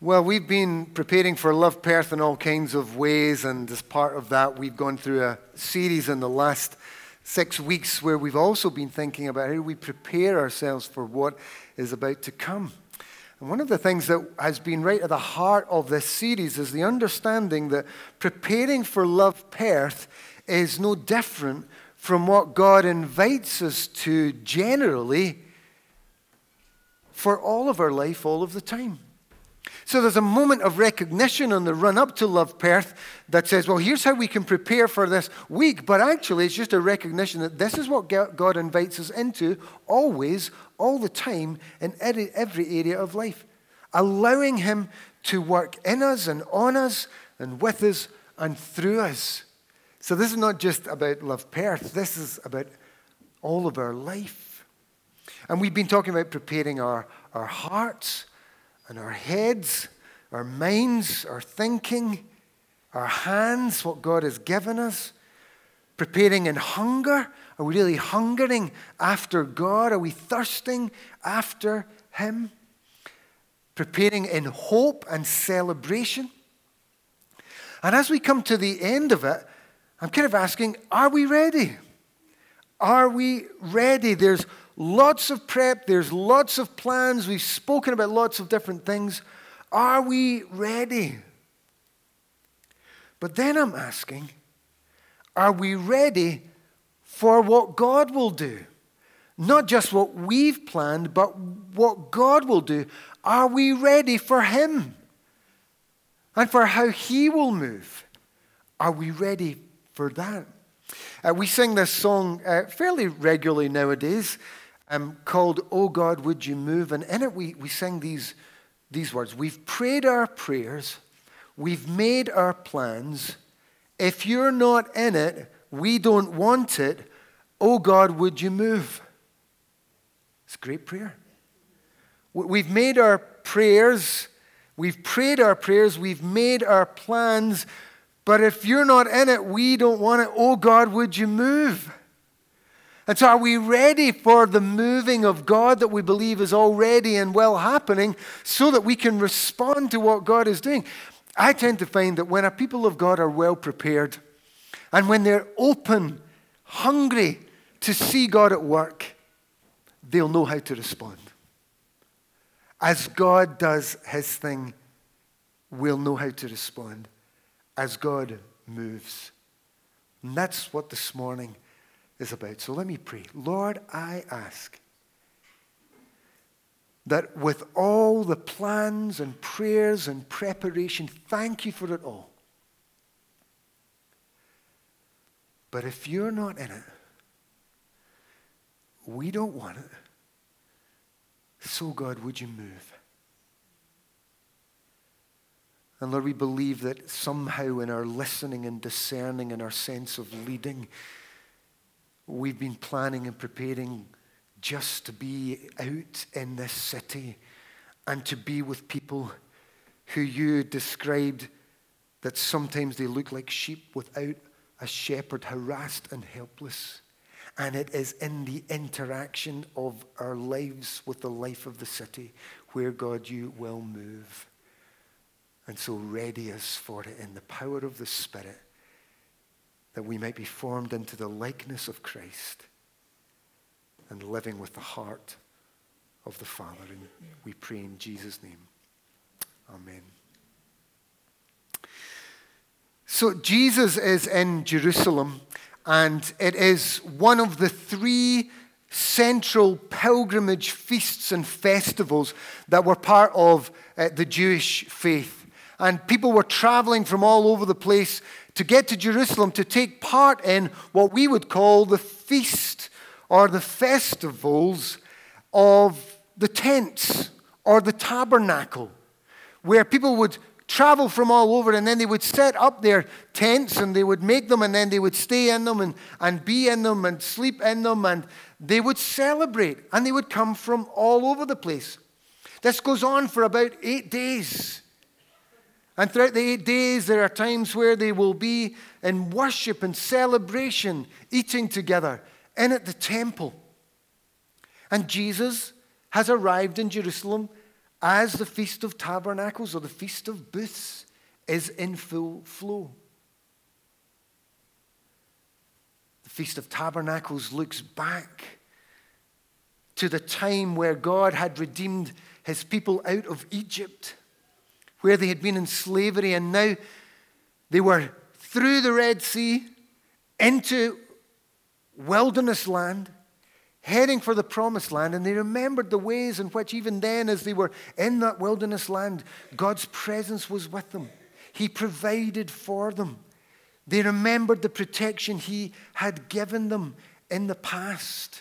Well, we've been preparing for Love Perth in all kinds of ways, and as part of that, we've gone through a series in the last 6 weeks where we've also been thinking about how we prepare ourselves for what is about to come. And one of the things that has been right at the heart of this series is the understanding that preparing for Love Perth is no different from what God invites us to generally for all of our life, all of the time. So there's a moment of recognition on the run-up to Love Perth that says, well, here's how we can prepare for this week. But actually, it's just a recognition that this is what God invites us into always, all the time, in every area of life. Allowing Him to work in us and on us and with us and through us. So this is not just about Love Perth. This is about all of our life. And we've been talking about preparing our hearts, and our heads, our minds, our thinking, our hands, what God has given us. Preparing in hunger. Are we really hungering after God? Are we thirsting after Him? Preparing in hope and celebration. And as we come to the end of it, I'm kind of asking, are we ready? Are we ready? There's lots of prep, there's lots of plans, we've spoken about lots of different things. Are we ready? But then I'm asking, are we ready for what God will do? Not just what we've planned, but what God will do. Are we ready for Him? And for how He will move? Are we ready for that? We sing this song fairly regularly nowadays, called "Oh God, Would You Move?" And in it we sing these words. We've prayed our prayers. We've made our plans. If you're not in it, we don't want it. Oh God, would you move? It's a great prayer. We've made our prayers. We've prayed our prayers. We've made our plans. But if you're not in it, we don't want it. Oh God, would you move? And so are we ready for the moving of God that we believe is already and well happening so that we can respond to what God is doing? I tend to find that when a people of God are well prepared and when they're open, hungry to see God at work, they'll know how to respond. As God does His thing, we'll know how to respond as God moves. And that's what this morning is about. So let me pray. Lord, I ask that with all the plans and prayers and preparation, thank you for it all. But if you're not in it, we don't want it. So God, would you move? And Lord, we believe that somehow in our listening and discerning and our sense of leading, we've been planning and preparing just to be out in this city and to be with people who you described that sometimes they look like sheep without a shepherd, harassed and helpless. And it is in the interaction of our lives with the life of the city where, God, you will move. And so ready us for it in the power of the Spirit, that we might be formed into the likeness of Christ and living with the heart of the Father. And we pray in Jesus' name. Amen. So Jesus is in Jerusalem, and it is one of the 3 central pilgrimage feasts and festivals that were part of the Jewish faith. And people were traveling from all over the place to get to Jerusalem to take part in what we would call the feast or the festivals of the tents or the tabernacle, where people would travel from all over and then they would set up their tents and they would make them and then they would stay in them and be in them and sleep in them and they would celebrate and they would come from all over the place. This goes on for about 8 days. And throughout the 8 days, there are times where they will be in worship and celebration, eating together, in at the temple. And Jesus has arrived in Jerusalem as the Feast of Tabernacles or the Feast of Booths is in full flow. The Feast of Tabernacles looks back to the time where God had redeemed his people out of Egypt, where they had been in slavery, and now they were through the Red Sea into wilderness land, heading for the promised land, and they remembered the ways in which even then, as they were in that wilderness land, God's presence was with them. He provided for them. They remembered the protection he had given them in the past.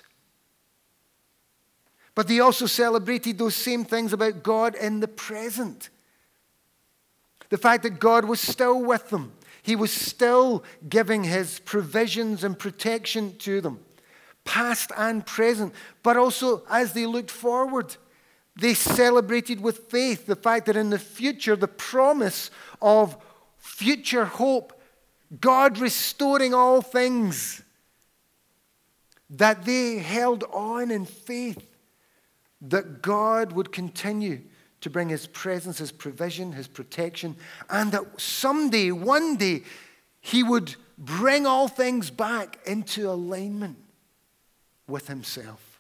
But they also celebrated those same things about God in the present. The fact that God was still with them. He was still giving his provisions and protection to them, past and present. But also, as they looked forward, they celebrated with faith the fact that in the future, the promise of future hope, God restoring all things, that they held on in faith that God would continue to bring his presence, his provision, his protection, and that someday, one day, he would bring all things back into alignment with himself.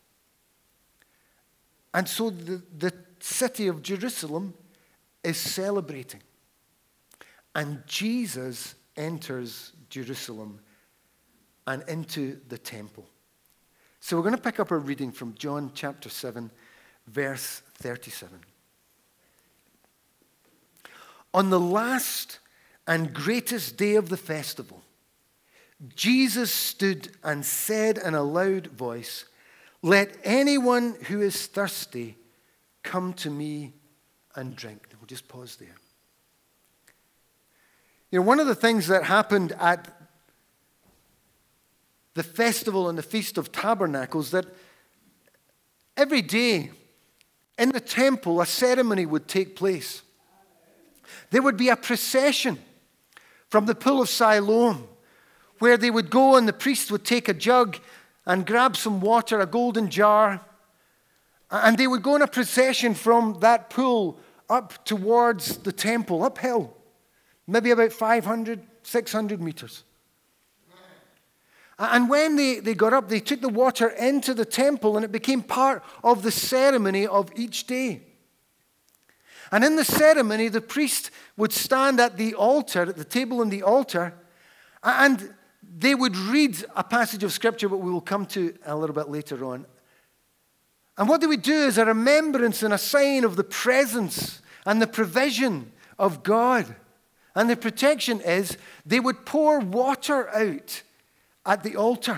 And so the city of Jerusalem is celebrating. And Jesus enters Jerusalem and into the temple. So we're going to pick up our reading from John chapter 7, verse 37. On the last and greatest day of the festival, Jesus stood and said in a loud voice, "Let anyone who is thirsty come to me and drink." We'll just pause there. You know, one of the things that happened at the festival and the Feast of Tabernacles, that every day in the temple a ceremony would take place. There would be a procession from the pool of Siloam, where they would go and the priest would take a jug and grab some water, a golden jar, and they would go in a procession from that pool up towards the temple, uphill, maybe about 500, 600 meters. And when they got up, they took the water into the temple, and it became part of the ceremony of each day. And in the ceremony, the priest would stand at the altar, at the table in the altar, and they would read a passage of Scripture, but we will come to a little bit later on. And what they would do is a remembrance and a sign of the presence and the provision of God. And the protection is they would pour water out at the altar.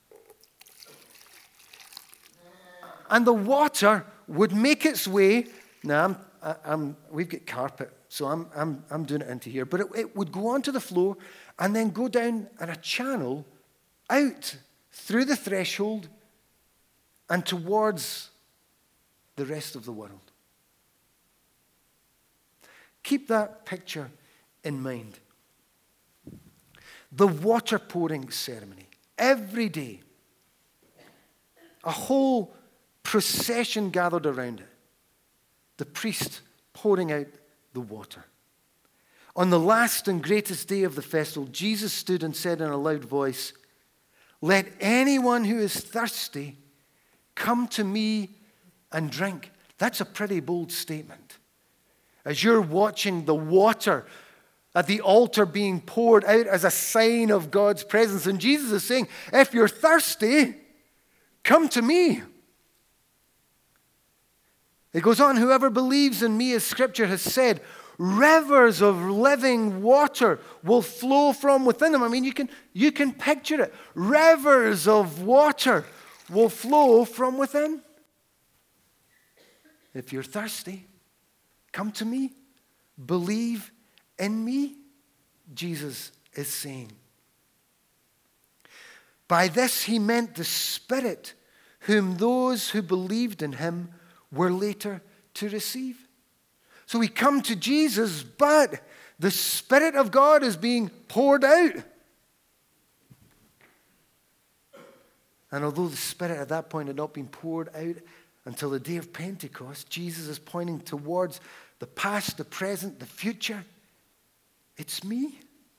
And the water would make its way. Now, we've got carpet, so I'm doing it into here. But it would go onto the floor and then go down in a channel out through the threshold and towards the rest of the world. Keep that picture in mind. The water pouring ceremony. Every day, a whole procession gathered around it. The priest pouring out the water. On the last and greatest day of the festival, Jesus stood and said in a loud voice, "Let anyone who is thirsty come to me and drink." That's a pretty bold statement. As you're watching the water at the altar being poured out as a sign of God's presence, and Jesus is saying, if you're thirsty, come to me. It goes on, "Whoever believes in me, as Scripture has said, rivers of living water will flow from within them." I mean, you can picture it. Rivers of water will flow from within. If you're thirsty, come to me. Believe in me, Jesus is saying. By this he meant the Spirit, whom those who believed in him were later to receive. So we come to Jesus, but the Spirit of God is being poured out. And although the Spirit at that point had not been poured out until the day of Pentecost, Jesus is pointing towards the past, the present, the future. It's me.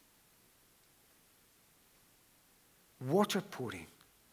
Water pouring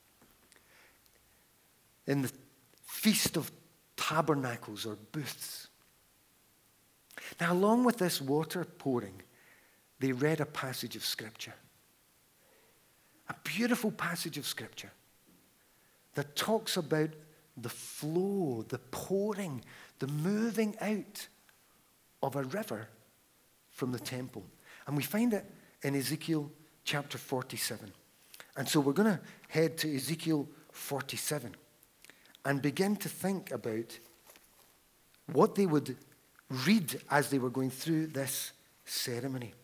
in the Feast of Tabernacles or booths. Now, along with this water pouring, they read a passage of Scripture. A beautiful passage of Scripture that talks about the flow, the pouring, the moving out of a river from the temple. And we find it in Ezekiel chapter 47. And so we're going to head to Ezekiel 47 and begin to think about what they would read as they were going through this ceremony.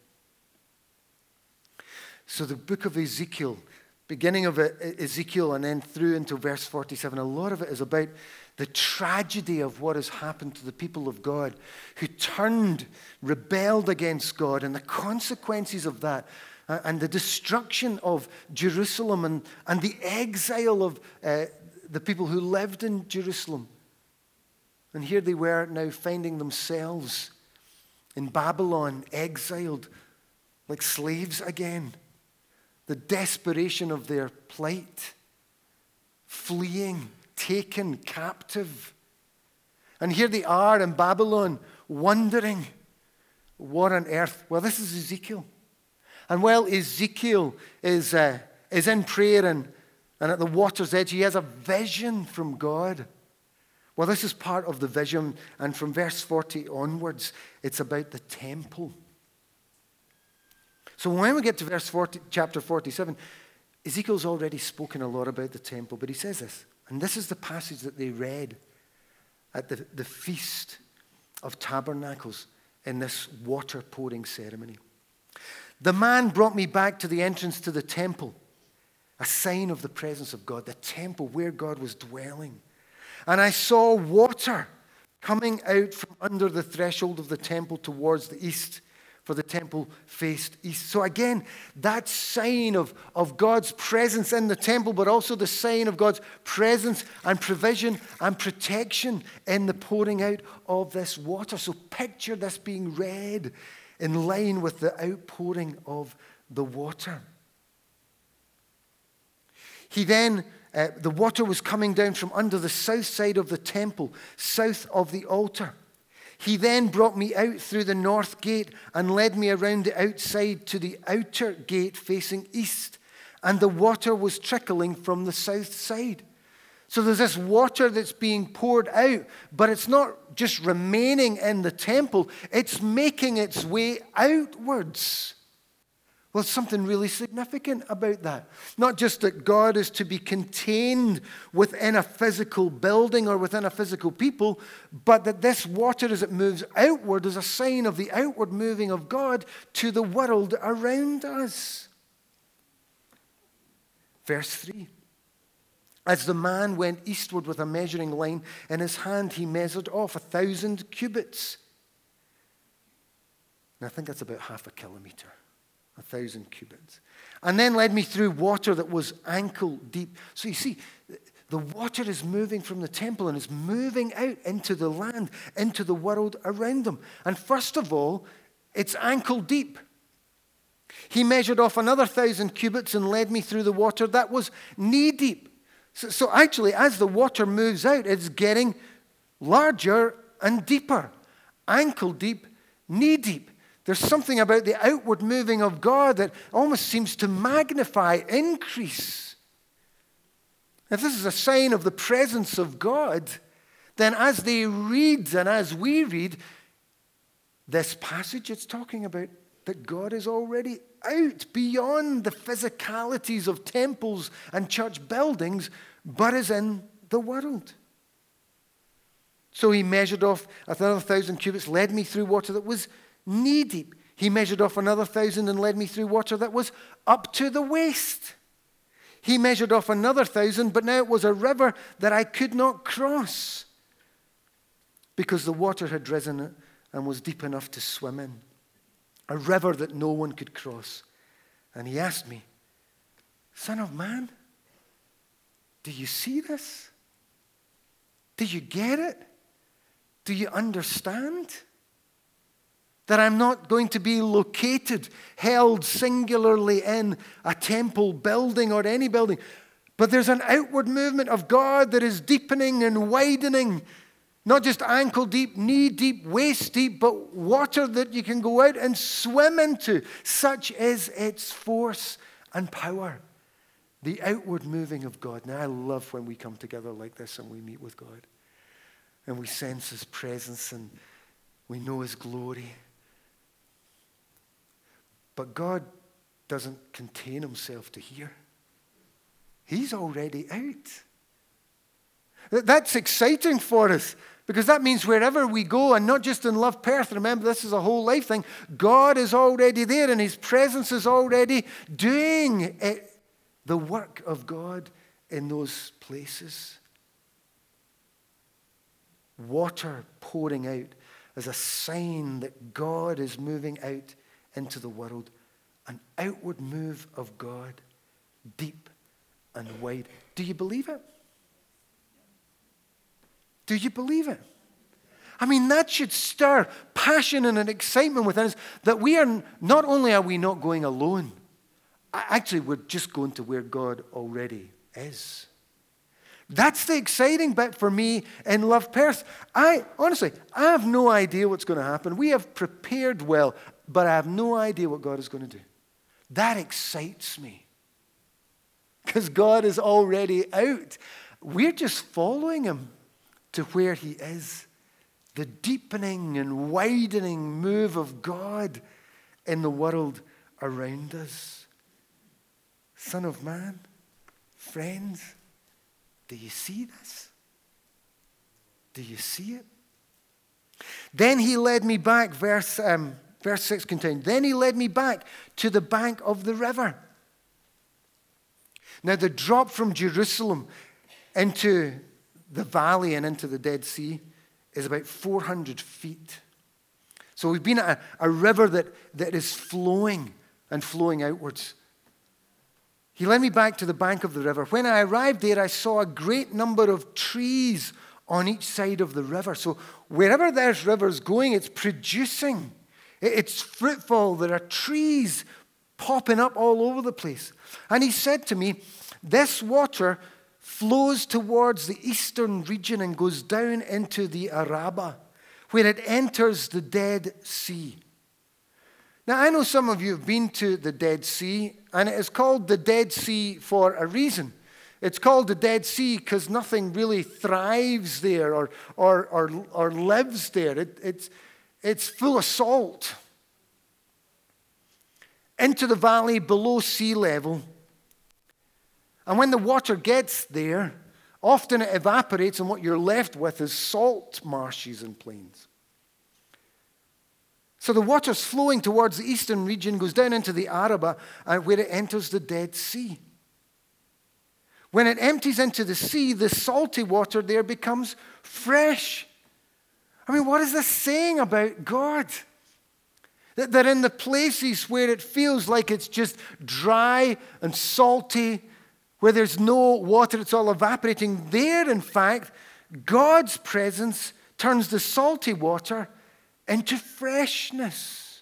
So the book of Ezekiel, beginning of Ezekiel and then through into verse 47, a lot of it is about the tragedy of what has happened to the people of God who turned, rebelled against God, and the consequences of that, and the destruction of Jerusalem and the exile of the people who lived in Jerusalem. And here they were now finding themselves in Babylon, exiled like slaves again. The desperation of their plight, fleeing, taken captive. And here they are in Babylon, wondering, what on earth? Well, this is Ezekiel. And while Ezekiel is in prayer and at the water's edge, he has a vision from God. Well, this is part of the vision, and from verse 40 onwards, it's about the temple. So when we get to verse 40, chapter 47, Ezekiel's already spoken a lot about the temple, but he says this, and this is the passage that they read at the Feast of Tabernacles in this water pouring ceremony. The man brought me back to the entrance to the temple, a sign of the presence of God, the temple where God was dwelling. And I saw water coming out from under the threshold of the temple towards the east, for the temple faced east. So again, that sign of God's presence in the temple, but also the sign of God's presence and provision and protection in the pouring out of this water. So picture this being read in line with the outpouring of the water. He then, the water was coming down from under the south side of the temple, south of the altar. He then brought me out through the north gate and led me around the outside to the outer gate facing east. And the water was trickling from the south side. So there's this water that's being poured out, but it's not just remaining in the temple. It's making its way outwards. Well, something really significant about that. Not just that God is to be contained within a physical building or within a physical people, but that this water, as it moves outward, is a sign of the outward moving of God to the world around us. Verse 3. As the man went eastward with a measuring line in his hand, he measured off 1,000 cubits. And I think that's about half a kilometer. 1,000 cubits. And then led me through water that was ankle deep. So you see, the water is moving from the temple and is moving out into the land, into the world around them. And first of all, it's ankle deep. He measured off another 1,000 cubits and led me through the water that was knee deep. So actually, as the water moves out, it's getting larger and deeper. Ankle deep, knee deep. There's something about the outward moving of God that almost seems to magnify, increase. If this is a sign of the presence of God, then as they read and as we read this passage, it's talking about that God is already out beyond the physicalities of temples and church buildings, but is in the world. So he measured off another 1,000 cubits, led me through water that was knee deep. He measured off another 1,000 and led me through water that was up to the waist. He measured off another 1,000, but now it was a river that I could not cross because the water had risen and was deep enough to swim in. A river that no one could cross. And he asked me, Son of man, do you see this? Do you get it? Do you understand? That I'm not going to be located, held singularly in a temple building or any building, but there's an outward movement of God that is deepening and widening, not just ankle deep, knee deep, waist deep, but water that you can go out and swim into. Such is its force and power. The outward moving of God. Now, I love when we come together like this and we meet with God. And we sense His presence and we know His glory. But God doesn't contain Himself to here. He's already out. That's exciting for us because that means wherever we go, and not just in Love Perth, remember this is a whole life thing, God is already there and His presence is already doing it. The work of God in those places. Water pouring out as a sign that God is moving out into the world. An outward move of God, deep and wide. Do you believe it? Do you believe it? I mean, that should stir passion and an excitement within us that we are, not only are we not going alone, actually, we're just going to where God already is. That's the exciting bit for me in Love Perth. Honestly, I have no idea what's going to happen. We have prepared well, but I have no idea what God is going to do. That excites me. Because God is already out. We're just following Him to where He is. The deepening and widening move of God in the world around us. Son of man, friends, do you see this? Do you see it? Then He led me back, verse 6 contained, then He led me back to the bank of the river. Now the drop from Jerusalem into the valley and into the Dead Sea is about 400 feet. So we've been at a river that is flowing and flowing outwards. He led me back to the bank of the river. When I arrived there, I saw a great number of trees on each side of the river. So wherever there's rivers going, it's producing. It's fruitful. There are trees popping up all over the place. And he said to me, this water flows towards the eastern region and goes down into the Arabah, where it enters the Dead Sea. Now, I know some of you have been to the Dead Sea, and it is called the Dead Sea for a reason. It's called the Dead Sea because nothing really thrives there or lives there. It's full of salt. Into the valley below sea level. And when the water gets there, often it evaporates, and what you're left with is salt marshes and plains. So the water's flowing towards the eastern region, goes down into the Arabah, where it enters the Dead Sea. When it empties into the sea, the salty water there becomes fresh. I mean, what is this saying about God? That in the places where it feels like it's just dry and salty, where there's no water, it's all evaporating, there, in fact, God's presence turns the salty water into freshness.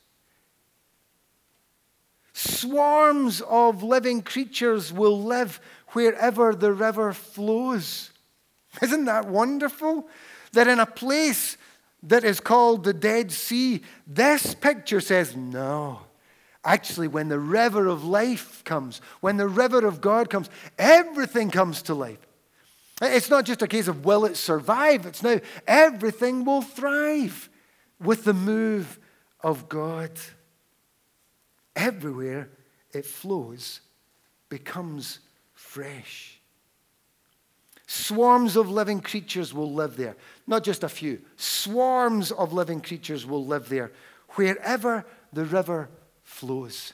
Swarms of living creatures will live wherever the river flows. Isn't that wonderful? That in a place that is called the Dead Sea, this picture says, no. Actually, when the river of life comes, when the river of God comes, everything comes to life. It's not just a case of will it survive, it's now everything will thrive with the move of God. Everywhere it flows becomes fresh. Swarms of living creatures will live there. Not just a few. Swarms of living creatures will live there wherever the river flows.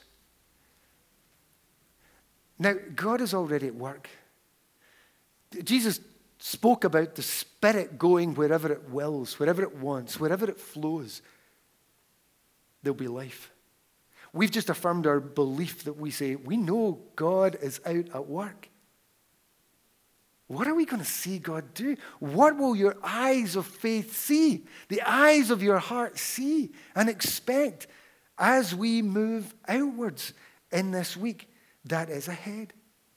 Now, God is already at work. Jesus spoke about the Spirit going wherever it wills, wherever it wants, wherever it flows. There'll be life. We've just affirmed our belief that we say, we know God is out at work. What are we going to see God do? What will your eyes of faith see? The eyes of your heart see and expect as we move outwards in this week that is ahead.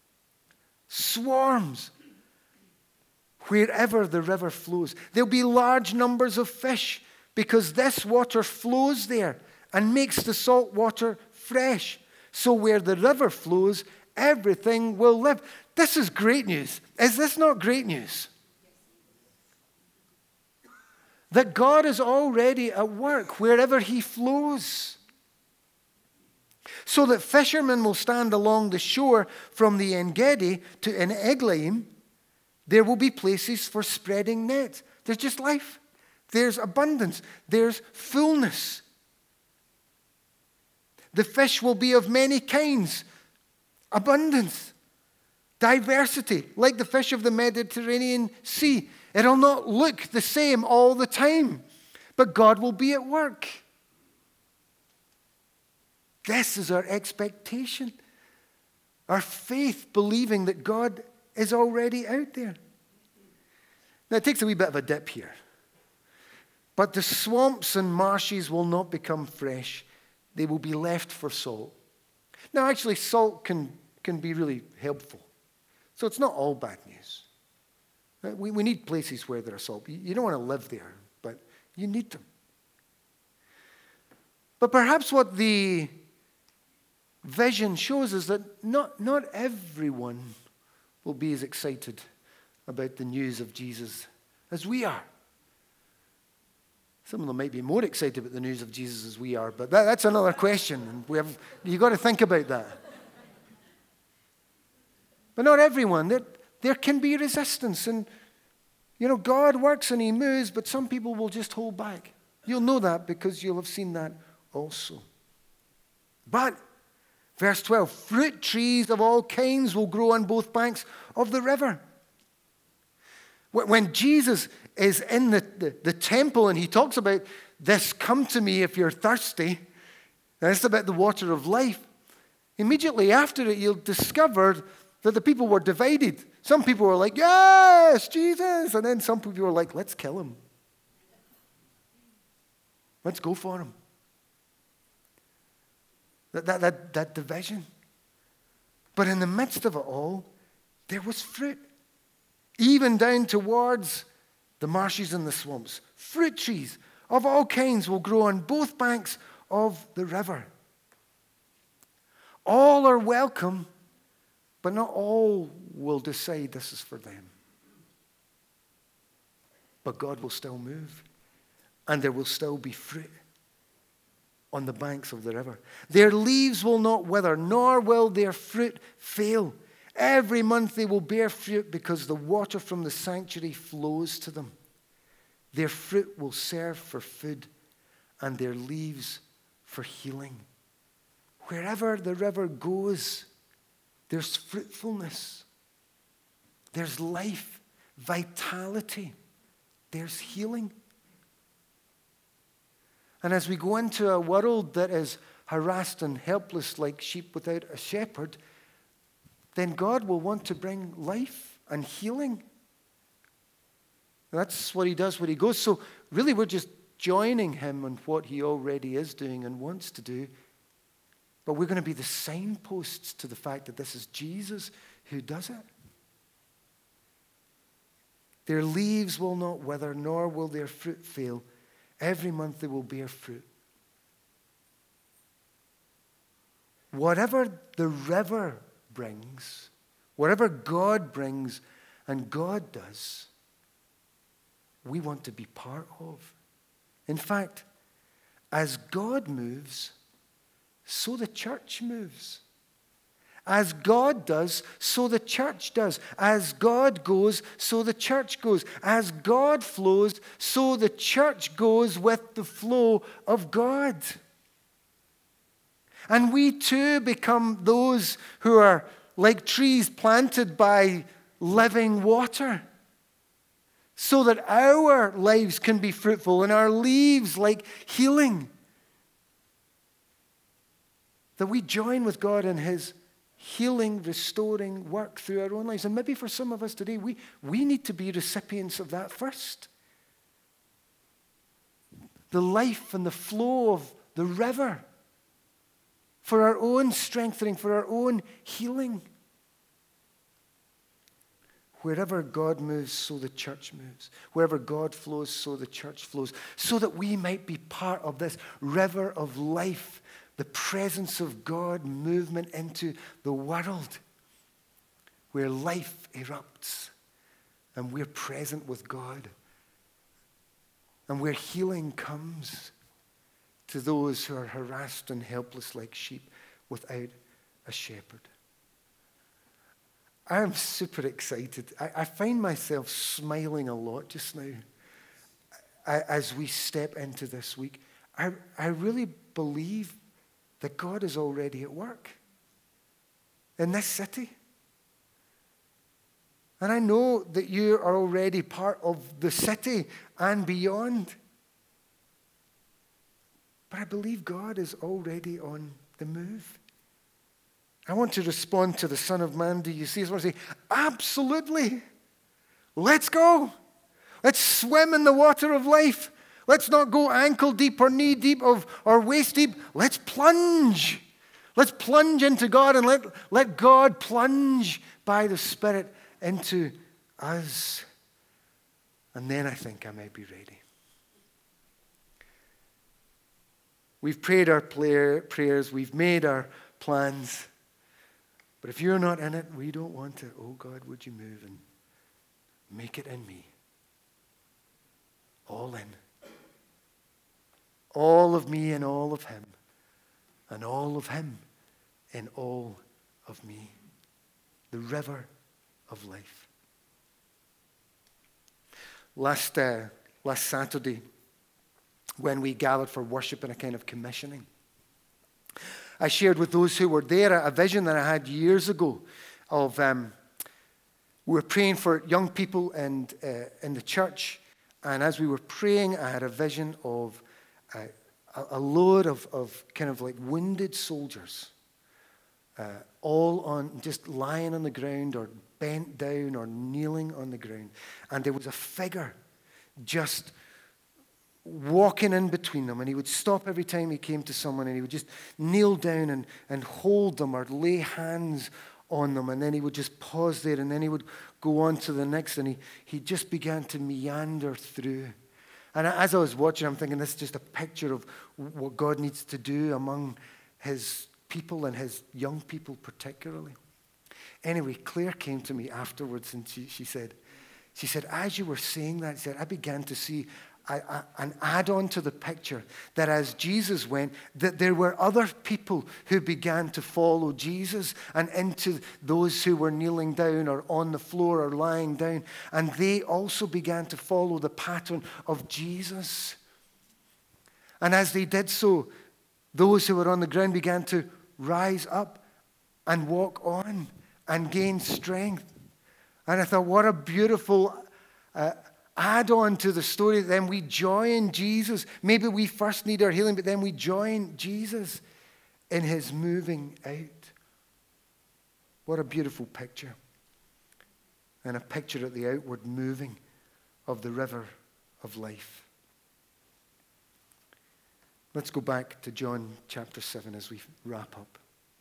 Swarms wherever the river flows. There'll be large numbers of fish because this water flows there and makes the salt water fresh. So where the river flows, everything will live. This is great news. Is this not great news? That God is already at work wherever he flows. So that fishermen will stand along the shore from the En-Gedi to En-Eglaim. There will be places for spreading nets. There's just life. There's abundance. There's fullness. The fish will be of many kinds. Abundance. Diversity, like the fish of the Mediterranean Sea. It'll not look the same all the time, but God will be at work. This is our expectation. Our faith believing that God is already out there. Now, it takes a wee bit of a dip here. But the swamps and marshes will not become fresh. They will be left for salt. Now, actually, salt can be really helpful. So it's not all bad news. We need places where there are salt. You don't want to live there, but you need them. But perhaps what the vision shows is that not everyone will be as excited about the news of Jesus as we are. Some of them might be more excited about the news of Jesus as we are, but that's another question. You've got to think about that. But not everyone. There can be resistance. And, God works and he moves, but some people will just hold back. You'll know that because you'll have seen that also. But, verse 12, fruit trees of all kinds will grow on both banks of the river. When Jesus is in the temple and he talks about this, come to me if you're thirsty, and it's about the water of life, immediately after it you'll discover that the people were divided. Some people were like, yes, Jesus. And then some people were like, let's kill him. Let's go for him. That division. But in the midst of it all, there was fruit. Even down towards the marshes and the swamps. Fruit trees of all kinds will grow on both banks of the river. All are welcome, but not all will decide this is for them. But God will still move, and there will still be fruit on the banks of the river. Their leaves will not wither, nor will their fruit fail. Every month they will bear fruit because the water from the sanctuary flows to them. Their fruit will serve for food, and their leaves for healing. Wherever the river goes, there's fruitfulness. There's life, vitality. There's healing. And as we go into a world that is harassed and helpless like sheep without a shepherd, then God will want to bring life and healing. That's what he does when he goes. So really we're just joining him in what he already is doing and wants to do. But we're going to be the signposts to the fact that this is Jesus who does it. Their leaves will not wither, nor will their fruit fail. Every month they will bear fruit. Whatever the river brings, whatever God brings and God does, we want to be part of. In fact, as God moves, so the church moves. As God does, so the church does. As God goes, so the church goes. As God flows, so the church goes with the flow of God. And we too become those who are like trees planted by living water, so that our lives can be fruitful and our leaves like healing. That we join with God in his healing, restoring work through our own lives. And maybe for some of us today, we need to be recipients of that first. The life and the flow of the river for our own strengthening, for our own healing. Wherever God moves, so the church moves. Wherever God flows, so the church flows. So that we might be part of this river of life, the presence of God movement into the world, where life erupts and we're present with God, and where healing comes to those who are harassed and helpless like sheep without a shepherd. I am super excited. I find myself smiling a lot just now as we step into this week. I really believe that God is already at work in this city. And I know that you are already part of the city and beyond. But I believe God is already on the move. I want to respond to the Son of Man. Do you see? I want to say, absolutely. Let's go. Let's swim in the water of life. Let's not go ankle deep or knee deep or waist deep. Let's plunge. Let's plunge into God and let God plunge by the Spirit into us. And then I think I might be ready. We've prayed our prayers. We've made our plans. But if you're not in it, we don't want to. Oh God, would you move and make it in me? All in. All of me and all of him. And all of him in all of me. The river of life. Last Saturday, when we gathered for worship and a kind of commissioning, I shared with those who were there a vision that I had years ago of we were praying for young people in the church, and as we were praying, I had a vision of a load of kind of like wounded soldiers, all on just lying on the ground or bent down or kneeling on the ground, and there was a figure just walking in between them, and he would stop every time he came to someone, and he would just kneel down and hold them or lay hands on them, and then he would just pause there, and then he would go on to the next, and he just began to meander through. And as I was watching, I'm thinking this is just a picture of what God needs to do among his people and his young people particularly. Anyway, Claire came to me afterwards, and she said, as you were saying that, she said, I began to see an add-on to the picture that as Jesus went, that there were other people who began to follow Jesus, and into those who were kneeling down or on the floor or lying down, and they also began to follow the pattern of Jesus. And as they did so, those who were on the ground began to rise up and walk on and gain strength. And I thought, what a beautiful add-on to the story. Then we join Jesus. Maybe we first need our healing, but then we join Jesus in his moving out. What a beautiful picture. And a picture of the outward moving of the river of life. Let's go back to John chapter 7 as we wrap up.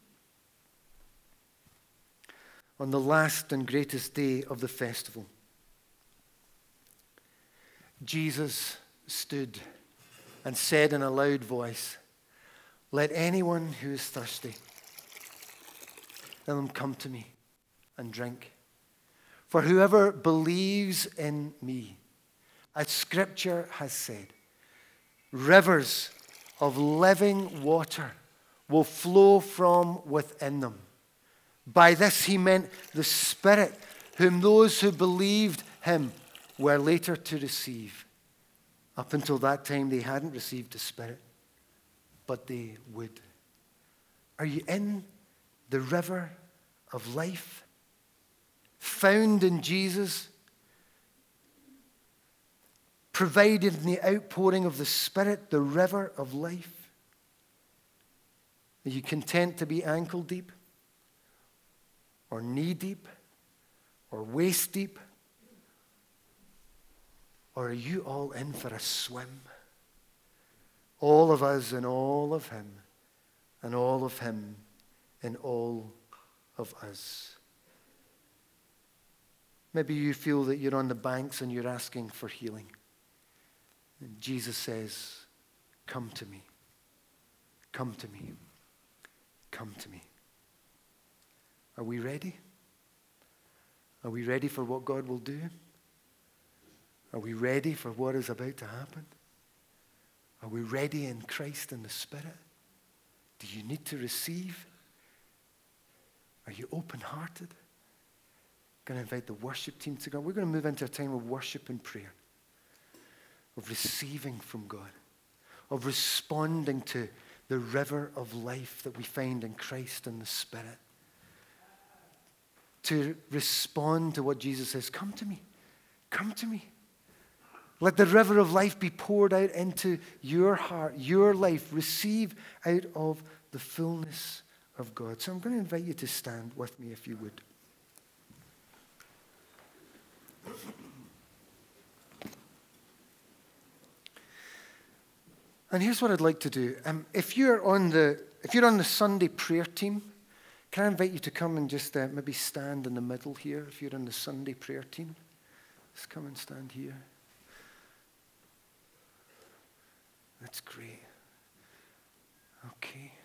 On the last and greatest day of the festival, Jesus stood and said in a loud voice, "Let anyone who is thirsty, let them come to me and drink. For whoever believes in me, as Scripture has said, rivers of living water will flow from within them." By this he meant the Spirit, whom those who believed him were later to receive. Up until that time, they hadn't received the Spirit, but they would. Are you in the river of life? Found in Jesus? Provided in the outpouring of the Spirit, the river of life? Are you content to be ankle deep? or knee deep or waist deep? Or are you all in for a swim? All of us and all of him, and all of him in all of us. Maybe you feel that you're on the banks and you're asking for healing. And Jesus says, come to me. Come to me. Come to me. Are we ready? Are we ready for what God will do? Are we ready for what is about to happen? Are we ready in Christ and the Spirit? Do you need to receive? Are you open-hearted? I'm going to invite the worship team to go. We're going to move into a time of worship and prayer, of receiving from God, of responding to the river of life that we find in Christ and the Spirit. To respond to what Jesus says, come to me, come to me. Let the river of life be poured out into your heart, your life. Receive out of the fullness of God. So I'm going to invite you to stand with me if you would. And here's what I'd like to do. If you're on the Sunday prayer team, can I invite you to come and just maybe stand in the middle here if you're on the Sunday prayer team? Just come and stand here. That's great. Okay.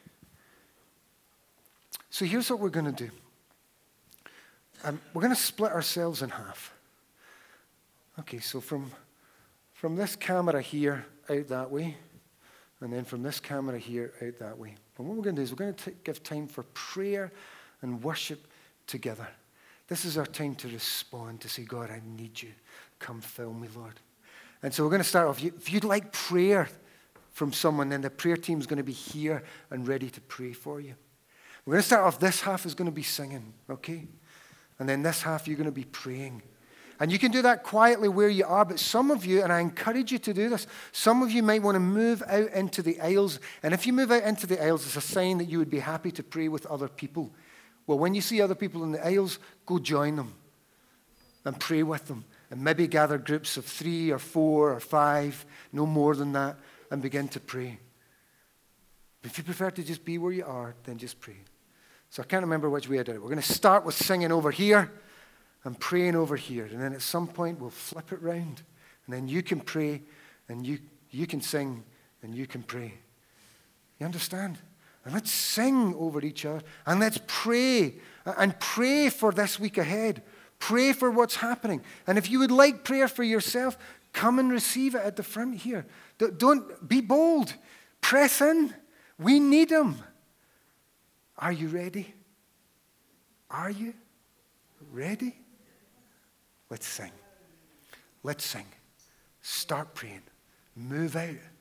So here's what we're going to do. We're going to split ourselves in half. Okay, so from this camera here out that way, and then from this camera here out that way. And what we're going to do is we're going to give time for prayer and worship together. This is our time to respond, to say, God, I need you. Come fill me, Lord. And so we're going to start off. If you'd like prayer from someone, then the prayer team is going to be here and ready to pray for you. We're going to start off. This half is going to be singing, okay? And then this half, you're going to be praying. And you can do that quietly where you are, but some of you, and I encourage you to do this, some of you might want to move out into the aisles. And if you move out into the aisles, it's a sign that you would be happy to pray with other people. Well, when you see other people in the aisles, go join them and pray with them. And maybe gather groups of 3 or 4 or 5, no more than that, and begin to pray. If you prefer to just be where you are, then just pray. So I can't remember which way I did it. We're going to start with singing over here and praying over here. And then at some point, we'll flip it round. And then you can pray, and you can sing, and you can pray. You understand? And let's sing over each other. And let's pray. And pray for this week ahead. Pray for what's happening. And if you would like prayer for yourself, come and receive it at the front here. Don't be bold. Press in. We need them. Are you ready? Are you ready? Let's sing. Let's sing. Start praying. Move out.